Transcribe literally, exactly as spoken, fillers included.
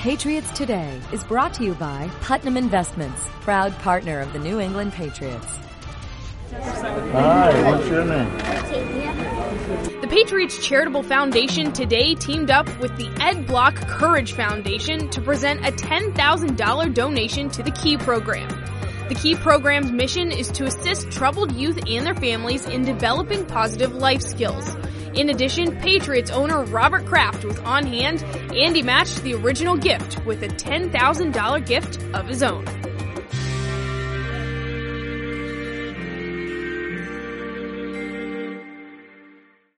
Patriots Today is brought to you by Putnam Investments, proud partner of the New England Patriots. Hi, what's your name? The Patriots Charitable Foundation today teamed up with the Ed Block Courage Foundation to present a ten thousand dollars donation to the KEY program. The KEY program's mission is to assist troubled youth and their families in developing positive life skills. In addition, Patriots owner Robert Kraft was on hand, and he matched the original gift with a ten thousand dollars gift of his own.